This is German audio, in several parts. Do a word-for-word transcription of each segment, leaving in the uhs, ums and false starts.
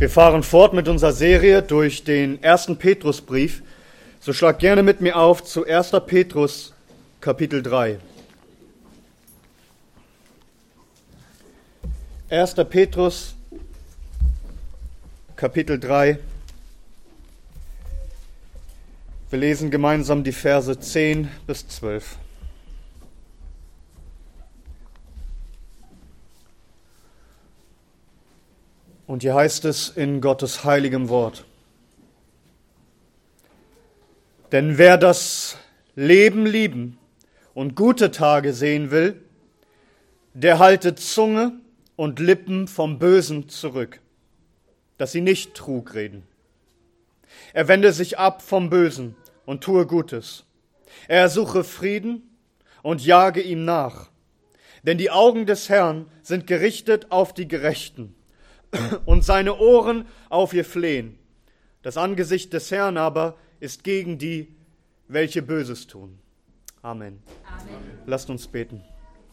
Wir fahren fort mit unserer Serie durch den ersten Petrusbrief. So schlag gerne mit mir auf zu erster Petrus, Kapitel drei. erster Petrus, Kapitel drei. Wir lesen gemeinsam die Verse zehn bis zwölf. Und hier heißt es in Gottes heiligem Wort: Denn wer das Leben lieben und gute Tage sehen will, der halte Zunge und Lippen vom Bösen zurück, dass sie nicht Trug reden. Er wende sich ab vom Bösen und tue Gutes. Er suche Frieden und jage ihm nach. Denn die Augen des Herrn sind gerichtet auf die Gerechten und seine Ohren auf ihr Flehen. Das Angesicht des Herrn aber ist gegen die, welche Böses tun. Amen. Amen. Lasst uns beten.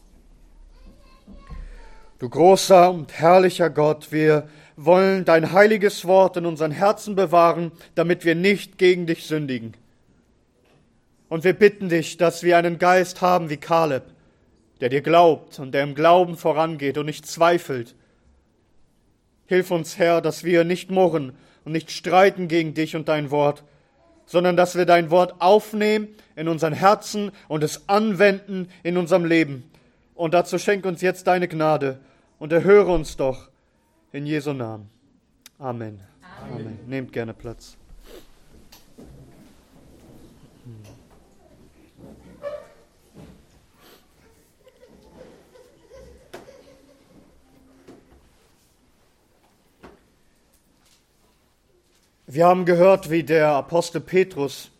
Du großer und herrlicher Gott, wir wollen dein heiliges Wort in unseren Herzen bewahren, damit wir nicht gegen dich sündigen. Und wir bitten dich, dass wir einen Geist haben wie Kaleb, der dir glaubt und der im Glauben vorangeht und nicht zweifelt. Hilf uns, Herr, dass wir nicht murren und nicht streiten gegen dich und dein Wort, sondern dass wir dein Wort aufnehmen in unseren Herzen und es anwenden in unserem Leben. Und dazu schenk uns jetzt deine Gnade und erhöre uns doch in Jesu Namen. Amen. Amen. Amen. Nehmt gerne Platz. Wir haben gehört, wie der Apostel Petrus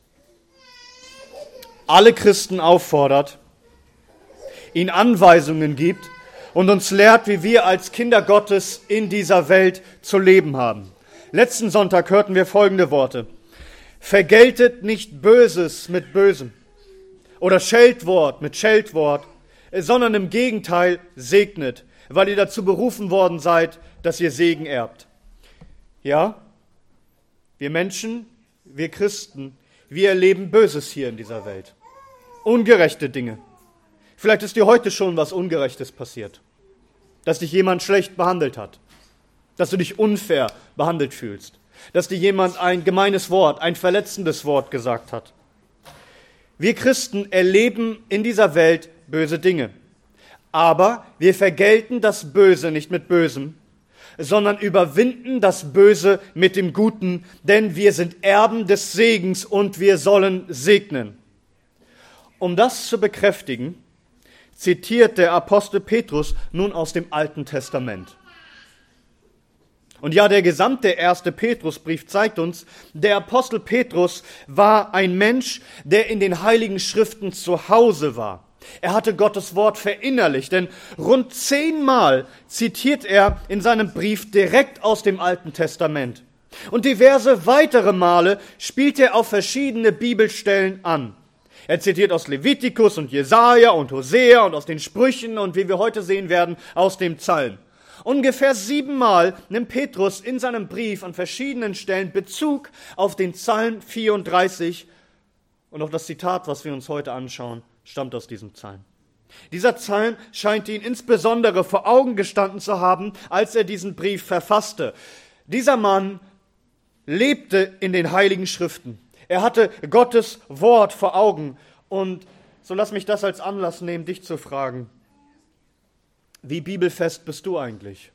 alle Christen auffordert, ihnen Anweisungen gibt und uns lehrt, wie wir als Kinder Gottes in dieser Welt zu leben haben. Letzten Sonntag hörten wir folgende Worte: Vergeltet nicht Böses mit Bösem oder Scheltwort mit Scheltwort, sondern im Gegenteil segnet, weil ihr dazu berufen worden seid, dass ihr Segen erbt. Ja, wir Menschen, wir Christen, wir erleben Böses hier in dieser Welt. Ungerechte Dinge. Vielleicht ist dir heute schon was Ungerechtes passiert. Dass dich jemand schlecht behandelt hat. Dass du dich unfair behandelt fühlst. Dass dir jemand ein gemeines Wort, ein verletzendes Wort gesagt hat. Wir Christen erleben in dieser Welt böse Dinge. Aber wir vergelten das Böse nicht mit Bösem, sondern überwinden das Böse mit dem Guten, denn wir sind Erben des Segens und wir sollen segnen. Um das zu bekräftigen, zitiert der Apostel Petrus nun aus dem Alten Testament. Und ja, der gesamte erste Petrusbrief zeigt uns, der Apostel Petrus war ein Mensch, der in den Heiligen Schriften zu Hause war. Er hatte Gottes Wort verinnerlicht, denn rund zehnmal zitiert er in seinem Brief direkt aus dem Alten Testament. Und diverse weitere Male spielt er auf verschiedene Bibelstellen an. Er zitiert aus Levitikus und Jesaja und Hosea und aus den Sprüchen und, wie wir heute sehen werden, aus dem Psalm. Ungefähr siebenmal nimmt Petrus in seinem Brief an verschiedenen Stellen Bezug auf den Psalm vierunddreißig und auch das Zitat, was wir uns heute anschauen, stammt aus diesem Psalm. Dieser Psalm scheint ihn insbesondere vor Augen gestanden zu haben, als er diesen Brief verfasste. Dieser Mann lebte in den Heiligen Schriften. Er hatte Gottes Wort vor Augen. Und so lass mich das als Anlass nehmen, dich zu fragen: Wie bibelfest bist du eigentlich?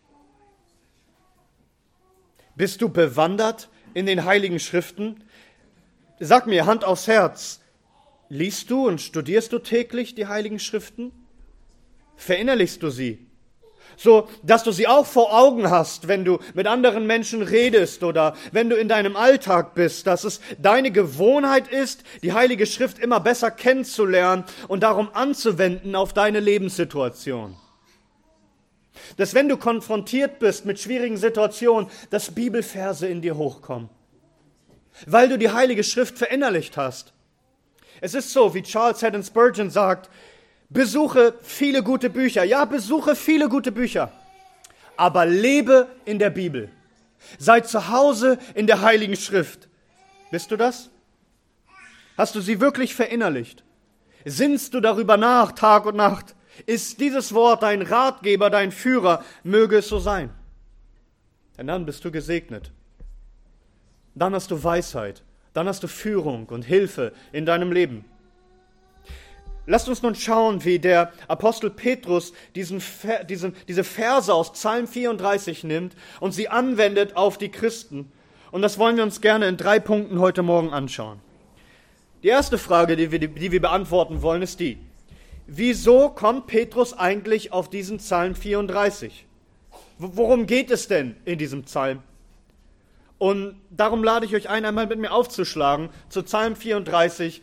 Bist du bewandert in den Heiligen Schriften? Sag mir, Hand aufs Herz, liest du und studierst du täglich die Heiligen Schriften? Verinnerlichst du sie? So, dass du sie auch vor Augen hast, wenn du mit anderen Menschen redest oder wenn du in deinem Alltag bist, dass es deine Gewohnheit ist, die Heilige Schrift immer besser kennenzulernen und darum anzuwenden auf deine Lebenssituation. Dass wenn du konfrontiert bist mit schwierigen Situationen, dass Bibelverse in dir hochkommen, weil du die Heilige Schrift verinnerlicht hast. Es ist so, wie Charles Haddon Spurgeon sagt: Besuche viele gute Bücher. Ja, besuche viele gute Bücher. Aber lebe in der Bibel. Sei zu Hause in der Heiligen Schrift. Bist du das? Hast du sie wirklich verinnerlicht? Sinnst du darüber nach, Tag und Nacht? Ist dieses Wort dein Ratgeber, dein Führer? Möge es so sein. Denn dann bist du gesegnet. Dann hast du Weisheit. Dann hast du Führung und Hilfe in deinem Leben. Lasst uns nun schauen, wie der Apostel Petrus diesen, diesen, diese Verse aus Psalm vierunddreißig nimmt und sie anwendet auf die Christen. Und das wollen wir uns gerne in drei Punkten heute Morgen anschauen. Die erste Frage, die wir, die wir beantworten wollen, ist die: Wieso kommt Petrus eigentlich auf diesen Psalm vierunddreißig? Worum geht es denn in diesem Psalm? Und darum lade ich euch ein, einmal mit mir aufzuschlagen zu Psalm vierunddreißig.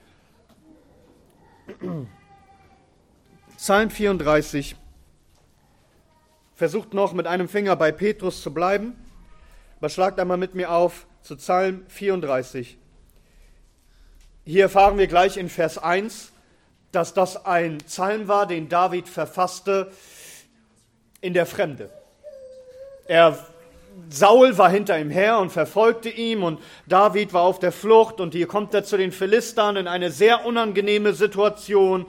Psalm vierunddreißig. Versucht noch mit einem Finger bei Petrus zu bleiben, aber schlagt einmal mit mir auf zu Psalm vierunddreißig. Hier erfahren wir gleich in Vers eins, dass das ein Psalm war, den David verfasste in der Fremde. Er, Saul war hinter ihm her und verfolgte ihn und David war auf der Flucht und hier kommt er zu den Philistern in eine sehr unangenehme Situation.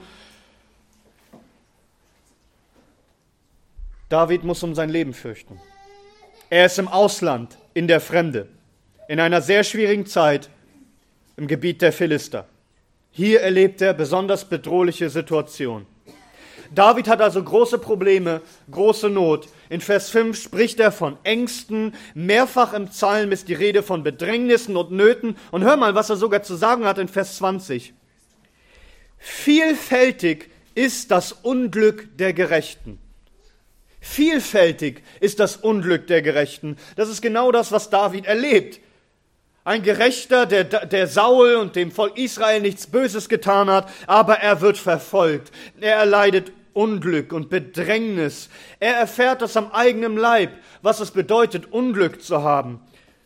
David muss um sein Leben fürchten. Er ist im Ausland, in der Fremde, in einer sehr schwierigen Zeit im Gebiet der Philister. Hier erlebt er besonders bedrohliche Situationen. David hat also große Probleme, große Not. In Vers fünf spricht er von Ängsten. Mehrfach im Psalm ist die Rede von Bedrängnissen und Nöten. Und hör mal, was er sogar zu sagen hat in Vers zwanzig. Vielfältig ist das Unglück der Gerechten. Vielfältig ist das Unglück der Gerechten. Das ist genau das, was David erlebt. Ein Gerechter, der, der Saul und dem Volk Israel nichts Böses getan hat, aber er wird verfolgt. Er erleidet Unglück und Bedrängnis. Er erfährt das am eigenen Leib, was es bedeutet, Unglück zu haben.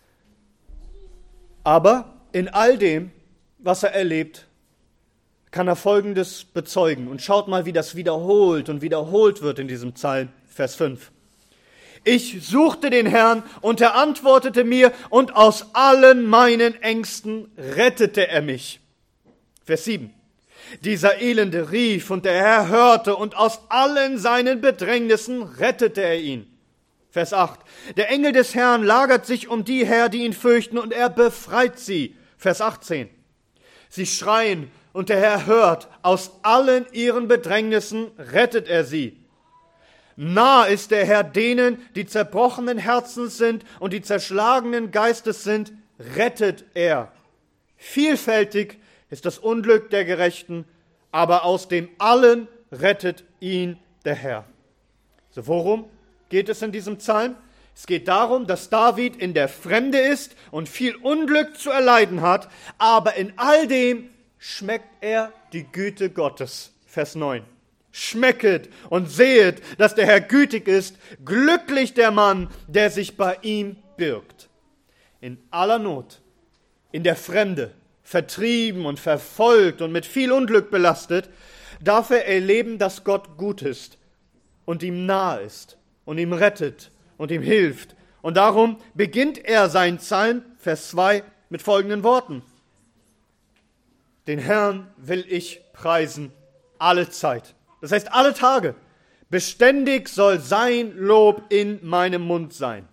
Aber in all dem, was er erlebt, kann er Folgendes bezeugen. Und schaut mal, wie das wiederholt und wiederholt wird in diesem Psalm, Vers fünf. Ich suchte den Herrn und er antwortete mir und aus allen meinen Ängsten rettete er mich. Vers sieben. Dieser Elende rief und der Herr hörte und aus allen seinen Bedrängnissen rettete er ihn. Vers acht. Der Engel des Herrn lagert sich um die her, die ihn fürchten, und er befreit sie. Vers achtzehn. Sie schreien und der Herr hört, aus allen ihren Bedrängnissen rettet er sie. Nah ist der Herr denen, die zerbrochenen Herzens sind und die zerschlagenen Geistes sind, rettet er. Vielfältig ist das Unglück der Gerechten, aber aus dem allen rettet ihn der Herr. So, worum geht es in diesem Psalm? Es geht darum, dass David in der Fremde ist und viel Unglück zu erleiden hat, aber in all dem schmeckt er die Güte Gottes. Vers neun. Schmecket und sehet, dass der Herr gütig ist, glücklich der Mann, der sich bei ihm birgt. In aller Not, in der Fremde, vertrieben und verfolgt und mit viel Unglück belastet, darf er erleben, dass Gott gut ist und ihm nahe ist und ihm rettet und ihm hilft. Und darum beginnt er seinen Psalm, Vers zwei, mit folgenden Worten. Den Herrn will ich preisen alle Zeit. Das heißt, alle Tage. Beständig soll sein Lob in meinem Mund sein.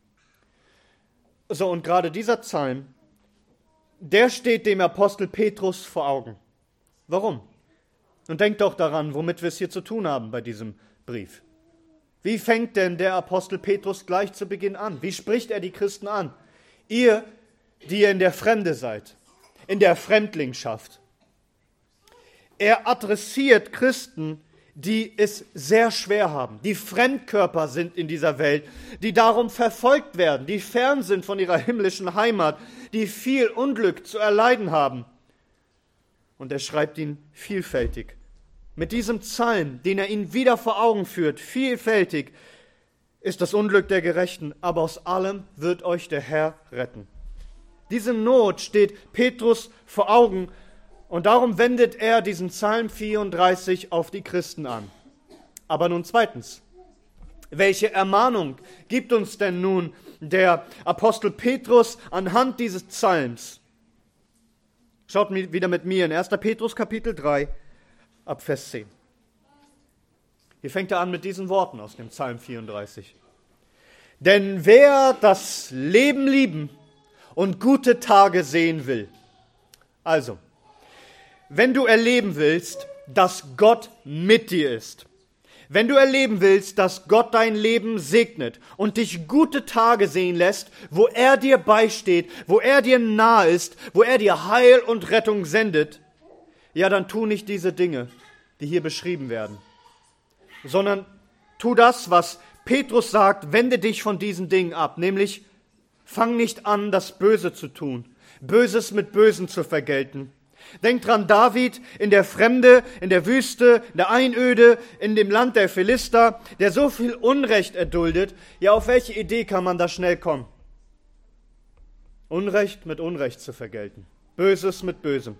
So, und gerade dieser Psalm, der steht dem Apostel Petrus vor Augen. Warum? Und denkt doch daran, womit wir es hier zu tun haben bei diesem Brief. Wie fängt denn der Apostel Petrus gleich zu Beginn an? Wie spricht er die Christen an? Ihr, die ihr in der Fremde seid, in der Fremdlingschaft. Er adressiert Christen, die es sehr schwer haben, die Fremdkörper sind in dieser Welt, die darum verfolgt werden, die fern sind von ihrer himmlischen Heimat, die viel Unglück zu erleiden haben. Und er schreibt ihn vielfältig. Mit diesem Psalm, den er ihnen wieder vor Augen führt, vielfältig ist das Unglück der Gerechten, aber aus allem wird euch der Herr retten. Diese Not steht Petrus vor Augen. Und darum wendet er diesen Psalm vierunddreißig auf die Christen an. Aber nun zweitens, Welche Ermahnung gibt uns denn nun der Apostel Petrus anhand dieses Psalms? Schaut wieder mit mir in erster Petrus Kapitel drei, ab Vers zehn. Hier fängt er an mit diesen Worten aus dem Psalm vierunddreißig. Denn wer das Leben lieben und gute Tage sehen will. Also, wenn du erleben willst, dass Gott mit dir ist, wenn du erleben willst, dass Gott dein Leben segnet und dich gute Tage sehen lässt, wo er dir beisteht, wo er dir nahe ist, wo er dir Heil und Rettung sendet, ja, dann tu nicht diese Dinge, die hier beschrieben werden, sondern tu das, was Petrus sagt, wende dich von diesen Dingen ab, nämlich fang nicht an, das Böse zu tun, Böses mit Bösen zu vergelten. Denk dran, David in der Fremde, in der Wüste, in der Einöde, in dem Land der Philister, der so viel Unrecht erduldet. Ja, auf welche Idee kann man da schnell kommen? Unrecht mit Unrecht zu vergelten, Böses mit Bösem.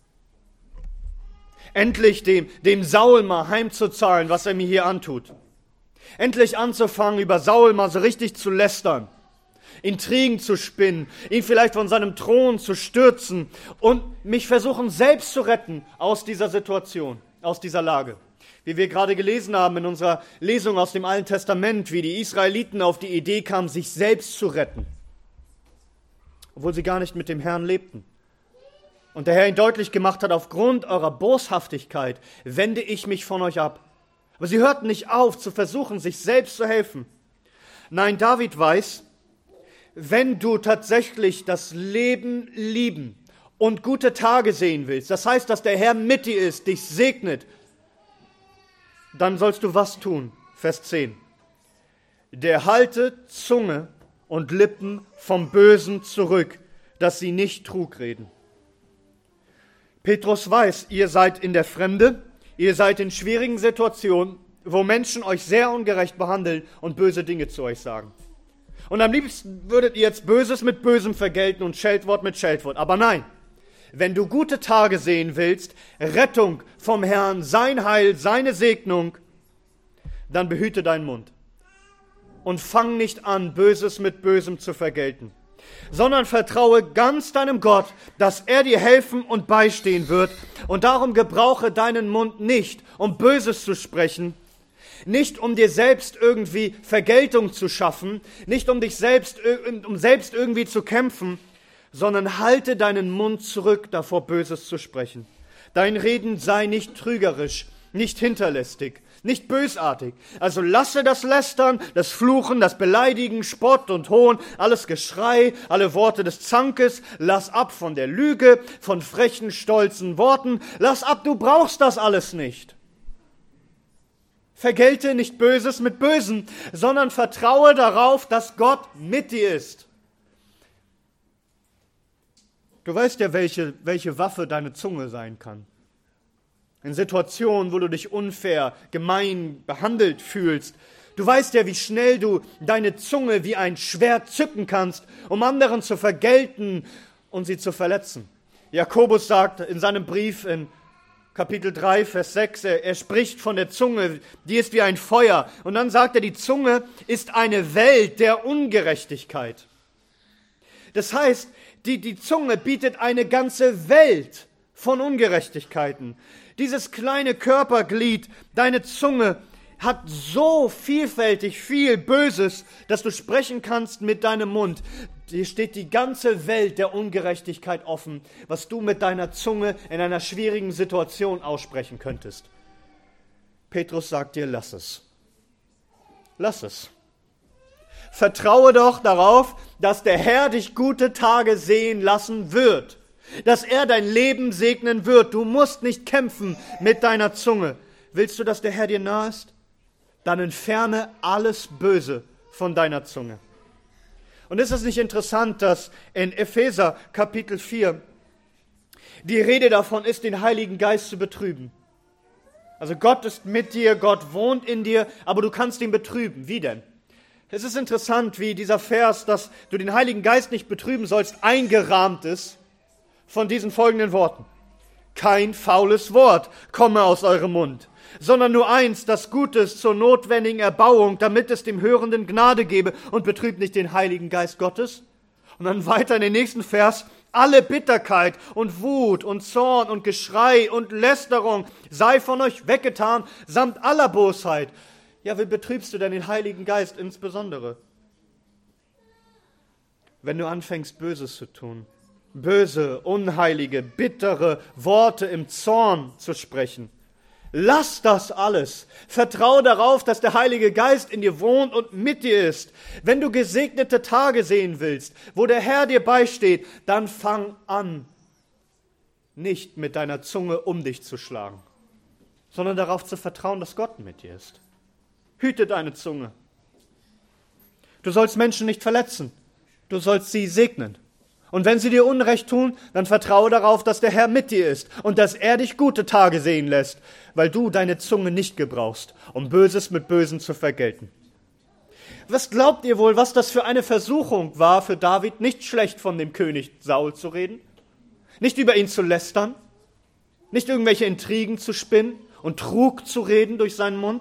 Endlich dem, dem Saul mal heimzuzahlen, was er mir hier antut. Endlich anzufangen, über Saul mal so richtig zu lästern, Intrigen zu spinnen, ihn vielleicht von seinem Thron zu stürzen und mich versuchen selbst zu retten aus dieser Situation, aus dieser Lage. Wie wir gerade gelesen haben in unserer Lesung aus dem Alten Testament, wie die Israeliten auf die Idee kamen, sich selbst zu retten, obwohl sie gar nicht mit dem Herrn lebten. Und der Herr ihnen deutlich gemacht hat, aufgrund eurer Boshaftigkeit wende ich mich von euch ab. Aber sie hörten nicht auf, zu versuchen, sich selbst zu helfen. Nein, David weiß, wenn du tatsächlich das Leben lieben und gute Tage sehen willst, das heißt, dass der Herr mit dir ist, dich segnet, dann sollst du was tun? Vers zehn. Der halte Zunge und Lippen vom Bösen zurück, dass sie nicht Trug reden. Petrus weiß, ihr seid in der Fremde, ihr seid in schwierigen Situationen, wo Menschen euch sehr ungerecht behandeln und böse Dinge zu euch sagen. Und am liebsten würdet ihr jetzt Böses mit Bösem vergelten und Scheldwort mit Scheldwort. Aber nein, wenn du gute Tage sehen willst, Rettung vom Herrn, sein Heil, seine Segnung, dann behüte deinen Mund. Und fang nicht an, Böses mit Bösem zu vergelten, sondern vertraue ganz deinem Gott, dass er dir helfen und beistehen wird. Und darum gebrauche deinen Mund nicht, um Böses zu sprechen, nicht um dir selbst irgendwie Vergeltung zu schaffen, nicht um dich selbst, um selbst irgendwie zu kämpfen, sondern halte deinen Mund zurück, davor Böses zu sprechen. Dein Reden sei nicht trügerisch, nicht hinterlistig, nicht bösartig. Also lasse das Lästern, das Fluchen, das Beleidigen, Spott und Hohn, alles Geschrei, alle Worte des Zankes, lass ab von der Lüge, von frechen, stolzen Worten, lass ab, du brauchst das alles nicht. Vergelte nicht Böses mit Bösen, sondern vertraue darauf, dass Gott mit dir ist. Du weißt ja, welche, welche Waffe deine Zunge sein kann. In Situationen, wo du dich unfair, gemein behandelt fühlst. Du weißt ja, wie schnell du deine Zunge wie ein Schwert zücken kannst, um anderen zu vergelten und sie zu verletzen. Jakobus sagt in seinem Brief in Kapitel drei, Vers sechs, er, er spricht von der Zunge, die ist wie ein Feuer. Und dann sagt er, die Zunge ist eine Welt der Ungerechtigkeit. Das heißt, die, die Zunge bietet eine ganze Welt von Ungerechtigkeiten. Dieses kleine Körperglied, deine Zunge, hat so vielfältig viel Böses, dass du sprechen kannst mit deinem Mund. Dir steht die ganze Welt der Ungerechtigkeit offen, was du mit deiner Zunge in einer schwierigen Situation aussprechen könntest. Petrus sagt dir, lass es. Lass es. Vertraue doch darauf, dass der Herr dich gute Tage sehen lassen wird. Dass er dein Leben segnen wird. Du musst nicht kämpfen mit deiner Zunge. Willst du, dass der Herr dir nahe ist? Dann entferne alles Böse von deiner Zunge. Und ist es nicht interessant, dass in Epheser Kapitel vier die Rede davon ist, den Heiligen Geist zu betrüben. Also Gott ist mit dir, Gott wohnt in dir, aber du kannst ihn betrüben. Wie denn? Es ist interessant, wie dieser Vers, dass du den Heiligen Geist nicht betrüben sollst, eingerahmt ist von diesen folgenden Worten. kein faules Wort komme aus eurem Mund, sondern nur eins, das Gutes zur notwendigen Erbauung, damit es dem Hörenden Gnade gebe, und betrübt nicht den Heiligen Geist Gottes. Und dann weiter in den nächsten Vers: Alle Bitterkeit und Wut und Zorn und Geschrei und Lästerung sei von euch weggetan, samt aller Bosheit. Ja, wie betrübst du denn den Heiligen Geist insbesondere? Wenn du anfängst, Böses zu tun, böse, unheilige, bittere Worte im Zorn zu sprechen. Lass das alles. Vertrau darauf, dass der Heilige Geist in dir wohnt und mit dir ist. Wenn du gesegnete Tage sehen willst, wo der Herr dir beisteht, dann fang an, nicht mit deiner Zunge um dich zu schlagen, sondern darauf zu vertrauen, dass Gott mit dir ist. Hüte deine Zunge. Du sollst Menschen nicht verletzen. Du sollst sie segnen. Und wenn sie dir Unrecht tun, dann vertraue darauf, dass der Herr mit dir ist und dass er dich gute Tage sehen lässt, weil du deine Zunge nicht gebrauchst, um Böses mit Bösen zu vergelten. Was glaubt ihr wohl, was das für eine Versuchung war für David, nicht schlecht von dem König Saul zu reden, nicht über ihn zu lästern, nicht irgendwelche Intrigen zu spinnen und Trug zu reden durch seinen Mund?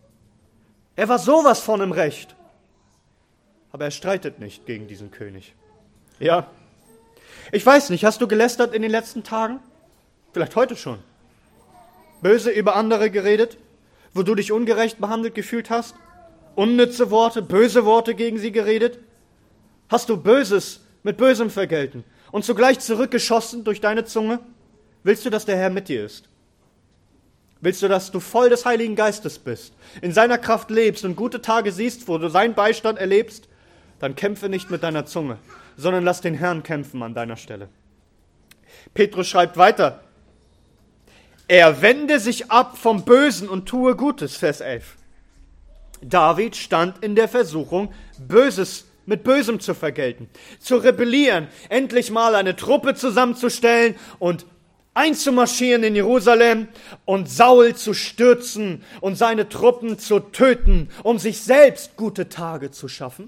Er war sowas von im Recht, aber er streitet nicht gegen diesen König. Ja, ich weiß nicht, hast du gelästert in den letzten Tagen? Vielleicht heute schon. Böse über andere geredet, wo du dich ungerecht behandelt gefühlt hast? Unnütze Worte, böse Worte gegen sie geredet? Hast du Böses mit Bösem vergelten und zugleich zurückgeschossen durch deine Zunge? Willst du, dass der Herr mit dir ist? Willst du, dass du voll des Heiligen Geistes bist, in seiner Kraft lebst und gute Tage siehst, wo du seinen Beistand erlebst? Dann kämpfe nicht mit deiner Zunge, sondern lass den Herrn kämpfen an deiner Stelle. Petrus schreibt weiter: Er wende sich ab vom Bösen und tue Gutes, Vers elf. David stand in der Versuchung, Böses mit Bösem zu vergelten, zu rebellieren, endlich mal eine Truppe zusammenzustellen und einzumarschieren in Jerusalem und Saul zu stürzen und seine Truppen zu töten, um sich selbst gute Tage zu schaffen.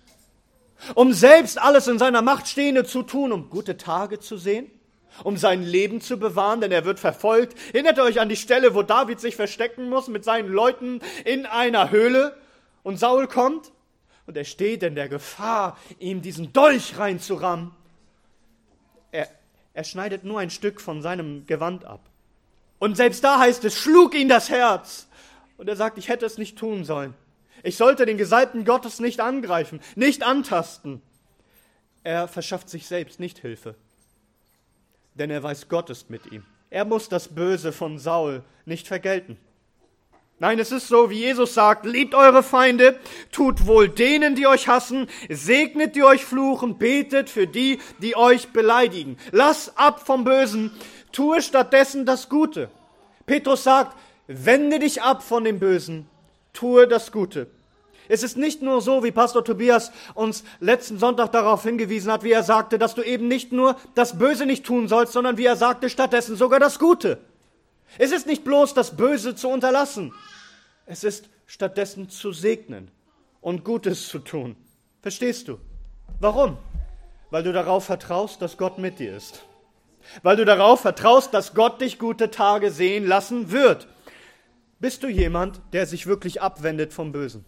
Um selbst alles in seiner Macht Stehende zu tun, um gute Tage zu sehen, um sein Leben zu bewahren, denn er wird verfolgt. Erinnert ihr euch an die Stelle, wo David sich verstecken muss mit seinen Leuten in einer Höhle und Saul kommt und er steht in der Gefahr, ihm diesen Dolch reinzurammen. Er, er schneidet nur ein Stück von seinem Gewand ab. Und selbst da heißt es, schlug ihn das Herz. Und er sagt, ich hätte es nicht tun sollen. Ich sollte den Gesalbten Gottes nicht angreifen, nicht antasten. Er verschafft sich selbst nicht Hilfe, denn er weiß, Gott ist mit ihm. Er muss das Böse von Saul nicht vergelten. Nein, es ist so, wie Jesus sagt, liebt eure Feinde, tut wohl denen, die euch hassen, segnet, die euch fluchen, betet für die, die euch beleidigen. Lass ab vom Bösen, tue stattdessen das Gute. Petrus sagt, wende dich ab von dem Bösen, tue das Gute. Es ist nicht nur so, wie Pastor Tobias uns letzten Sonntag darauf hingewiesen hat, wie er sagte, dass du eben nicht nur das Böse nicht tun sollst, sondern wie er sagte, stattdessen sogar das Gute. Es ist nicht bloß das Böse zu unterlassen, es ist stattdessen zu segnen und Gutes zu tun. Verstehst du? Warum? Weil du darauf vertraust, dass Gott mit dir ist. Weil du darauf vertraust, dass Gott dich gute Tage sehen lassen wird. Bist du jemand, der sich wirklich abwendet vom Bösen?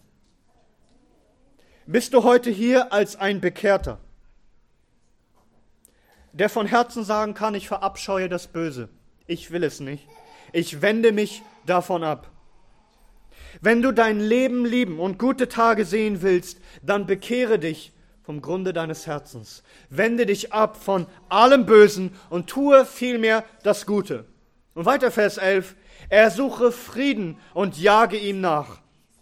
Bist du heute hier als ein Bekehrter, der von Herzen sagen kann, ich verabscheue das Böse, ich will es nicht, ich wende mich davon ab. Wenn du dein Leben lieben und gute Tage sehen willst, dann bekehre dich vom Grunde deines Herzens. Wende dich ab von allem Bösen und tue vielmehr das Gute. Und weiter Vers elf, er suche Frieden und jage ihm nach.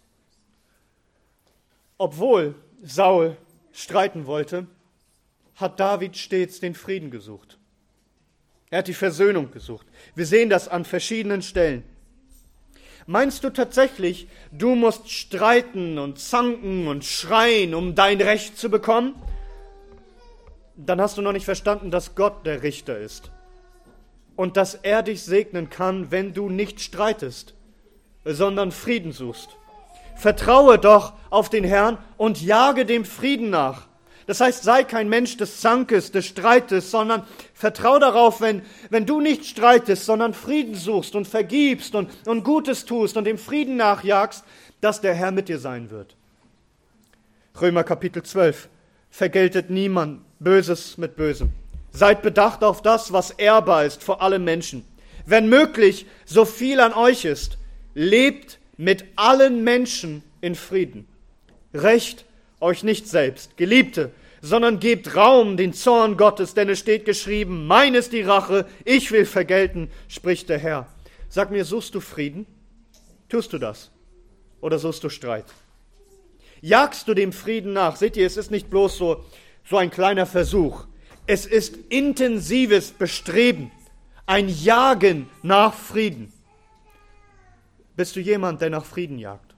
Obwohl Saul streiten wollte, hat David stets den Frieden gesucht. Er hat die Versöhnung gesucht. Wir sehen das an verschiedenen Stellen. Meinst du tatsächlich, du musst streiten und zanken und schreien, um dein Recht zu bekommen? Dann hast du noch nicht verstanden, dass Gott der Richter ist und dass er dich segnen kann, wenn du nicht streitest, sondern Frieden suchst. Vertraue doch auf den Herrn und jage dem Frieden nach. Das heißt, sei kein Mensch des Zankes, des Streites, sondern vertrau darauf, wenn, wenn du nicht streitest, sondern Frieden suchst und vergibst und, und Gutes tust und dem Frieden nachjagst, dass der Herr mit dir sein wird. Römer Kapitel zwölf. Vergeltet niemand Böses mit Bösem. Seid bedacht auf das, was ehrbar ist vor allen Menschen. Wenn möglich, so viel an euch ist, lebt mit allen Menschen in Frieden. Rächt euch nicht selbst, Geliebte, sondern gebt Raum den Zorn Gottes, denn es steht geschrieben, mein ist die Rache, ich will vergelten, spricht der Herr. Sag mir, suchst du Frieden? Tust du das? Oder suchst du Streit? Jagst du dem Frieden nach? Seht ihr, es ist nicht bloß so, so ein kleiner Versuch. Es ist intensives Bestreben, ein Jagen nach Frieden. Bist du jemand, der nach Frieden jagt?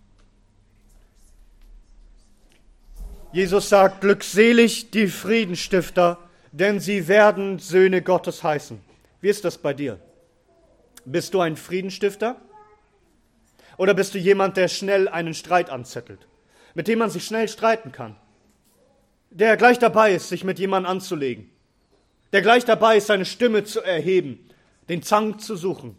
Jesus sagt, glückselig die Friedensstifter, denn sie werden Söhne Gottes heißen. Wie ist das bei dir? Bist du ein Friedensstifter? Oder bist du jemand, der schnell einen Streit anzettelt, mit dem man sich schnell streiten kann, der gleich dabei ist, sich mit jemandem anzulegen, der gleich dabei ist, seine Stimme zu erheben, den Zank zu suchen?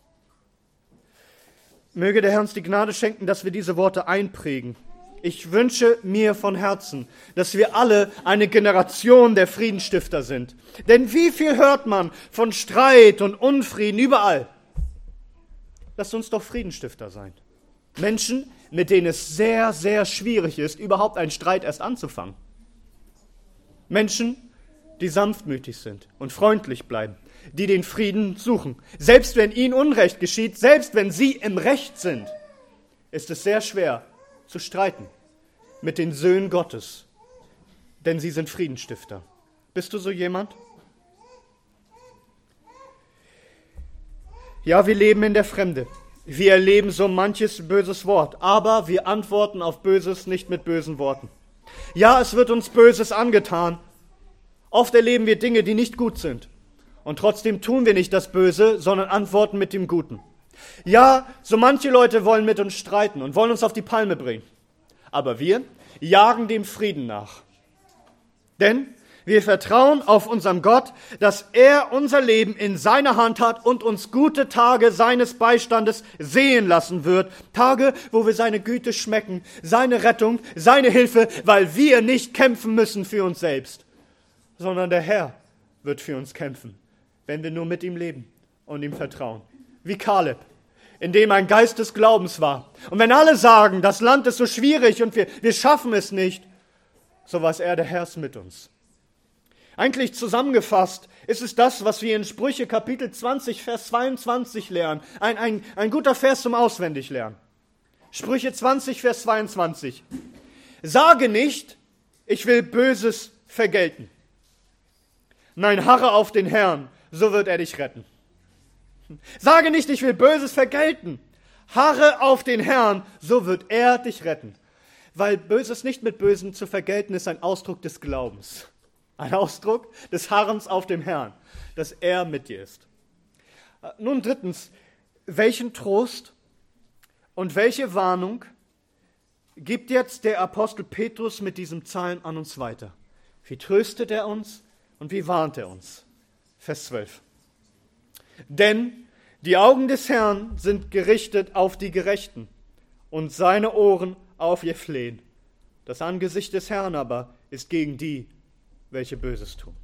Möge der Herr uns die Gnade schenken, dass wir diese Worte einprägen. Ich wünsche mir von Herzen, dass wir alle eine Generation der Friedensstifter sind. Denn wie viel hört man von Streit und Unfrieden überall? Lasst uns doch Friedensstifter sein. Menschen, mit denen es sehr, sehr schwierig ist, überhaupt einen Streit erst anzufangen. Menschen, die sanftmütig sind und freundlich bleiben, die den Frieden suchen. Selbst wenn ihnen Unrecht geschieht, selbst wenn sie im Recht sind, ist es sehr schwer zu streiten mit den Söhnen Gottes, denn sie sind Friedensstifter. Bist du so jemand? Ja, wir leben in der Fremde. Wir erleben so manches böses Wort, aber wir antworten auf Böses nicht mit bösen Worten. Ja, es wird uns Böses angetan. Oft erleben wir Dinge, die nicht gut sind. Und trotzdem tun wir nicht das Böse, sondern antworten mit dem Guten. Ja, so manche Leute wollen mit uns streiten und wollen uns auf die Palme bringen. Aber wir jagen dem Frieden nach. Denn wir vertrauen auf unseren Gott, dass er unser Leben in seiner Hand hat und uns gute Tage seines Beistandes sehen lassen wird. Tage, wo wir seine Güte schmecken, seine Rettung, seine Hilfe, weil wir nicht kämpfen müssen für uns selbst, sondern der Herr wird für uns kämpfen, wenn wir nur mit ihm leben und ihm vertrauen. Wie Kaleb, in dem ein Geist des Glaubens war. Und wenn alle sagen, das Land ist so schwierig und wir, wir schaffen es nicht, so weiß er, der Herr ist mit uns. Eigentlich zusammengefasst ist es das, was wir in Sprüche Kapitel zwanzig, Vers zweiundzwanzig lernen. Ein, ein, ein guter Vers zum Auswendiglernen. Sprüche zwanzig, Vers zweiundzwanzig. Sage nicht, ich will Böses vergelten. Nein, harre auf den Herrn, so wird er dich retten. Sage nicht, ich will Böses vergelten. Harre auf den Herrn, so wird er dich retten. Weil Böses nicht mit Bösem zu vergelten ist ein Ausdruck des Glaubens. Ein Ausdruck des Harrens auf dem Herrn, dass er mit dir ist. Nun drittens, welchen Trost und welche Warnung gibt jetzt der Apostel Petrus mit diesem Psalm an uns weiter? Wie tröstet er uns und wie warnt er uns? Vers zwölf. Denn die Augen des Herrn sind gerichtet auf die Gerechten und seine Ohren auf ihr Flehen. Das Angesicht des Herrn aber ist gegen die, welche Böses tun.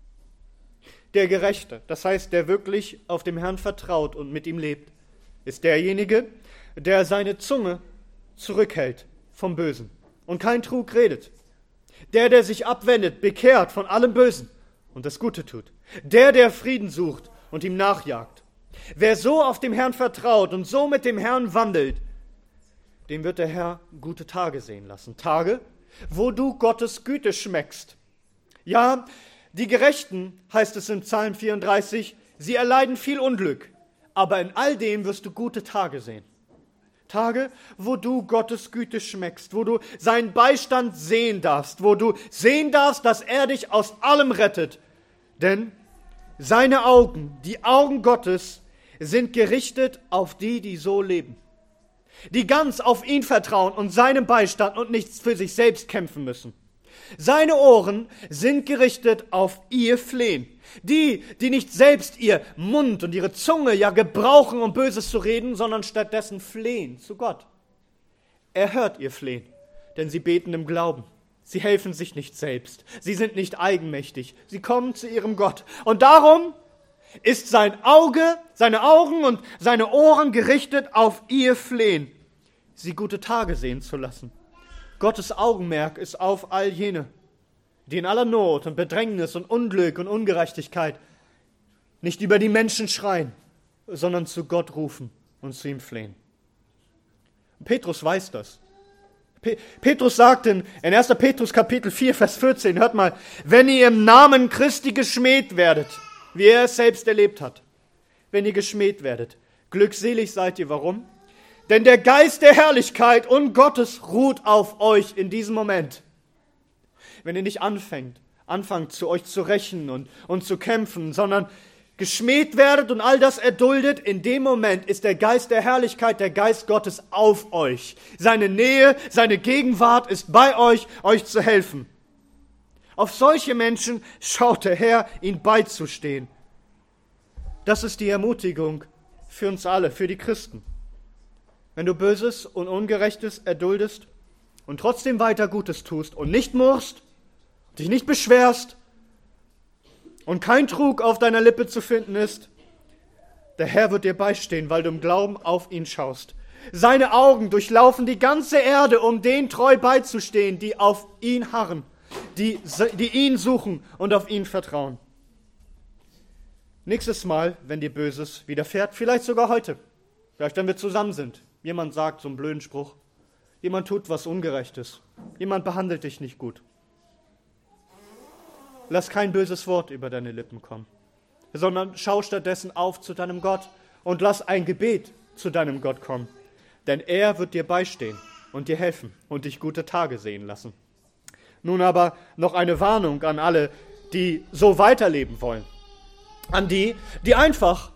Der Gerechte, das heißt, der wirklich auf dem Herrn vertraut und mit ihm lebt, ist derjenige, der seine Zunge zurückhält vom Bösen und kein Trug redet. Der, der sich abwendet, bekehrt von allem Bösen und das Gute tut. Der, der Frieden sucht und ihm nachjagt. Wer so auf dem Herrn vertraut und so mit dem Herrn wandelt, dem wird der Herr gute Tage sehen lassen. Tage, wo du Gottes Güte schmeckst. Ja, die Gerechten, heißt es im Psalm vierunddreißig, sie erleiden viel Unglück, aber in all dem wirst du gute Tage sehen. Tage, wo du Gottes Güte schmeckst, wo du seinen Beistand sehen darfst, wo du sehen darfst, dass er dich aus allem rettet. Denn seine Augen, die Augen Gottes, sind gerichtet auf die, die so leben. Die ganz auf ihn vertrauen und seinem Beistand und nichts für sich selbst kämpfen müssen. Seine Ohren sind gerichtet auf ihr Flehen. Die, die nicht selbst ihr Mund und ihre Zunge ja gebrauchen, um Böses zu reden, sondern stattdessen flehen zu Gott. Er hört ihr Flehen, denn sie beten im Glauben. Sie helfen sich nicht selbst. Sie sind nicht eigenmächtig. Sie kommen zu ihrem Gott. Und darum ist sein Auge, seine Augen und seine Ohren gerichtet auf ihr Flehen, sie gute Tage sehen zu lassen. Gottes Augenmerk ist auf all jene, die in aller Not und Bedrängnis und Unglück und Ungerechtigkeit nicht über die Menschen schreien, sondern zu Gott rufen und zu ihm flehen. Petrus weiß das. Pe- Petrus sagt in, in erster Petrus Kapitel vier, Vers vierzehn, hört mal, wenn ihr im Namen Christi geschmäht werdet, wie er es selbst erlebt hat, wenn ihr geschmäht werdet, glückselig seid ihr, warum? Denn der Geist der Herrlichkeit und Gottes ruht auf euch in diesem Moment. Wenn ihr nicht anfängt, anfangt zu euch zu rächen und, und zu kämpfen, sondern geschmäht werdet und all das erduldet, in dem Moment ist der Geist der Herrlichkeit, der Geist Gottes auf euch. Seine Nähe, seine Gegenwart ist bei euch, euch zu helfen. Auf solche Menschen schaut der Herr, ihnen beizustehen. Das ist die Ermutigung für uns alle, für die Christen. Wenn du Böses und Ungerechtes erduldest und trotzdem weiter Gutes tust und nicht murrst, dich nicht beschwerst und kein Trug auf deiner Lippe zu finden ist, der Herr wird dir beistehen, weil du im Glauben auf ihn schaust. Seine Augen durchlaufen die ganze Erde, um denen treu beizustehen, die auf ihn harren, die, die ihn suchen und auf ihn vertrauen. Nächstes Mal, wenn dir Böses widerfährt, vielleicht sogar heute, vielleicht wenn wir zusammen sind, jemand sagt so einen blöden Spruch, jemand tut was Ungerechtes, jemand behandelt dich nicht gut. Lass kein böses Wort über deine Lippen kommen, sondern schau stattdessen auf zu deinem Gott und lass ein Gebet zu deinem Gott kommen. Denn er wird dir beistehen und dir helfen und dich gute Tage sehen lassen. Nun aber noch eine Warnung an alle, die so weiterleben wollen. An die, die einfach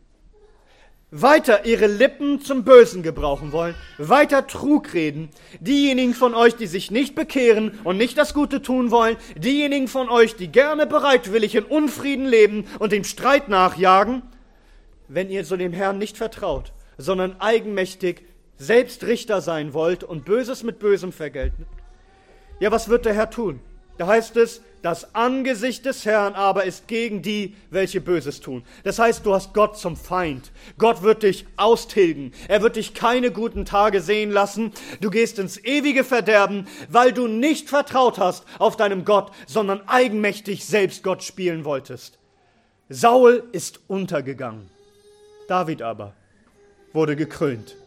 weiter ihre Lippen zum Bösen gebrauchen wollen, weiter Trug reden. Diejenigen von euch, die sich nicht bekehren und nicht das Gute tun wollen, diejenigen von euch, die gerne bereitwillig in Unfrieden leben und dem Streit nachjagen, wenn ihr so dem Herrn nicht vertraut, sondern eigenmächtig selbst Richter sein wollt und Böses mit Bösem vergelten. Ja, was wird der Herr tun? Da heißt es, das Angesicht des Herrn aber ist gegen die, welche Böses tun. Das heißt, du hast Gott zum Feind. Gott wird dich austilgen. Er wird dich keine guten Tage sehen lassen. Du gehst ins ewige Verderben, weil du nicht vertraut hast auf deinem Gott, sondern eigenmächtig selbst Gott spielen wolltest. Saul ist untergegangen. David aber wurde gekrönt.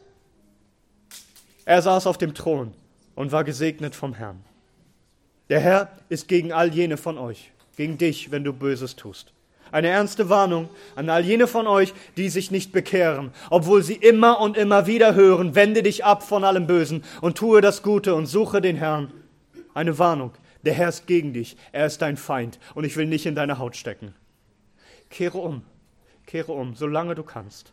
Er saß auf dem Thron und war gesegnet vom Herrn. Der Herr ist gegen all jene von euch, gegen dich, wenn du Böses tust. Eine ernste Warnung an all jene von euch, die sich nicht bekehren, obwohl sie immer und immer wieder hören, wende dich ab von allem Bösen und tue das Gute und suche den Herrn. Eine Warnung, der Herr ist gegen dich, er ist dein Feind und ich will nicht in deine Haut stecken. Kehre um, kehre um, solange du kannst.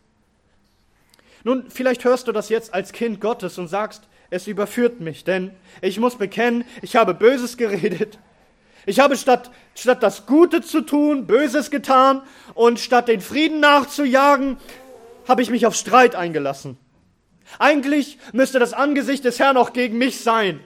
Nun, vielleicht hörst du das jetzt als Kind Gottes und sagst, es überführt mich, denn ich muss bekennen, ich habe Böses geredet. Ich habe statt, statt das Gute zu tun, Böses getan und statt den Frieden nachzujagen, habe ich mich auf Streit eingelassen. Eigentlich müsste das Angesicht des Herrn auch gegen mich sein.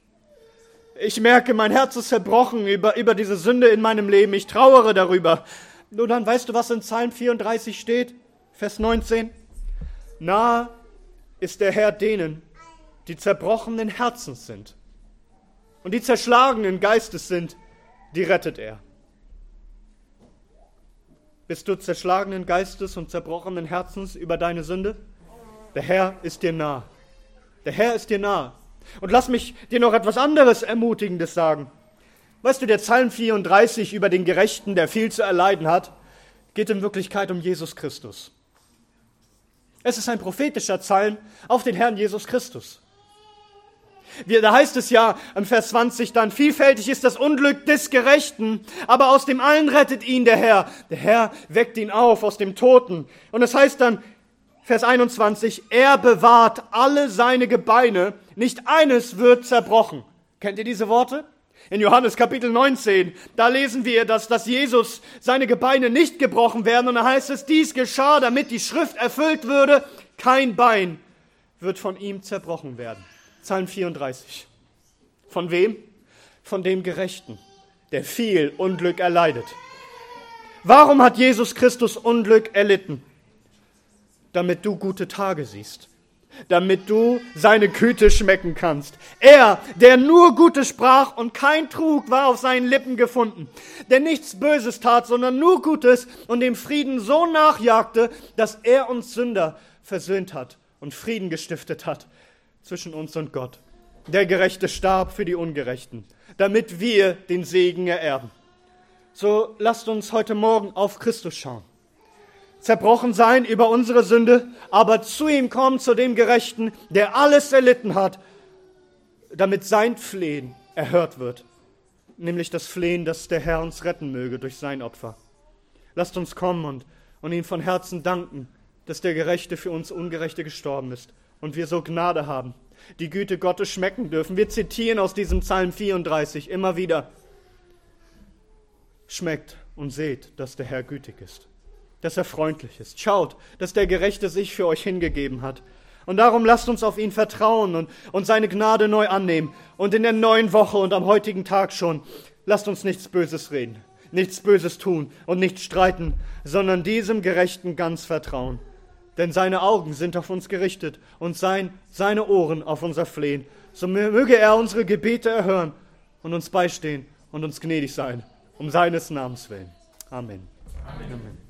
Ich merke, mein Herz ist zerbrochen über, über diese Sünde in meinem Leben. Ich trauere darüber. Nur dann weißt du, was in Psalm vierunddreißig steht? Vers neunzehn. Nahe ist der Herr denen, die zerbrochenen Herzens sind und die zerschlagenen Geistes sind, die rettet er. Bist du zerschlagenen Geistes und zerbrochenen Herzens über deine Sünde? Der Herr ist dir nah. Der Herr ist dir nah. Und lass mich dir noch etwas anderes Ermutigendes sagen. Weißt du, der Psalm vierunddreißig über den Gerechten, der viel zu erleiden hat, geht in Wirklichkeit um Jesus Christus. Es ist ein prophetischer Psalm auf den Herrn Jesus Christus. Wir, da heißt es ja im Vers zwanzig dann, vielfältig ist das Unglück des Gerechten, aber aus dem allen rettet ihn der Herr. Der Herr weckt ihn auf aus dem Toten. Und es heißt dann, Vers einundzwanzig, er bewahrt alle seine Gebeine, nicht eines wird zerbrochen. Kennt ihr diese Worte? In Johannes Kapitel neunzehn, da lesen wir, dass, dass Jesus seine Gebeine nicht gebrochen werden. Und da heißt es, dies geschah, damit die Schrift erfüllt würde, kein Bein wird von ihm zerbrochen werden. Psalm vierunddreißig. Von wem? Von dem Gerechten, der viel Unglück erleidet. Warum hat Jesus Christus Unglück erlitten? Damit du gute Tage siehst. Damit du seine Güte schmecken kannst. Er, der nur Gutes sprach und kein Trug war auf seinen Lippen gefunden, der nichts Böses tat, sondern nur Gutes und dem Frieden so nachjagte, dass er uns Sünder versöhnt hat und Frieden gestiftet hat zwischen uns und Gott. Der Gerechte starb für die Ungerechten, damit wir den Segen ererben. So lasst uns heute Morgen auf Christus schauen. Zerbrochen sein über unsere Sünde, aber zu ihm kommen, zu dem Gerechten, der alles erlitten hat, damit sein Flehen erhört wird. Nämlich das Flehen, dass der Herr uns retten möge durch sein Opfer. Lasst uns kommen und, und ihm von Herzen danken, dass der Gerechte für uns Ungerechte gestorben ist und wir so Gnade haben, die Güte Gottes schmecken dürfen. Wir zitieren aus diesem Psalm vierunddreißig immer wieder. Schmeckt und seht, dass der Herr gütig ist, dass er freundlich ist. Schaut, dass der Gerechte sich für euch hingegeben hat. Und darum lasst uns auf ihn vertrauen und, und seine Gnade neu annehmen. Und in der neuen Woche und am heutigen Tag schon, lasst uns nichts Böses reden, nichts Böses tun und nicht streiten, sondern diesem Gerechten ganz vertrauen. Denn seine Augen sind auf uns gerichtet und sein, seine Ohren auf unser Flehen. So möge er unsere Gebete erhören und uns beistehen und uns gnädig sein, um seines Namens willen. Amen. Amen. Amen.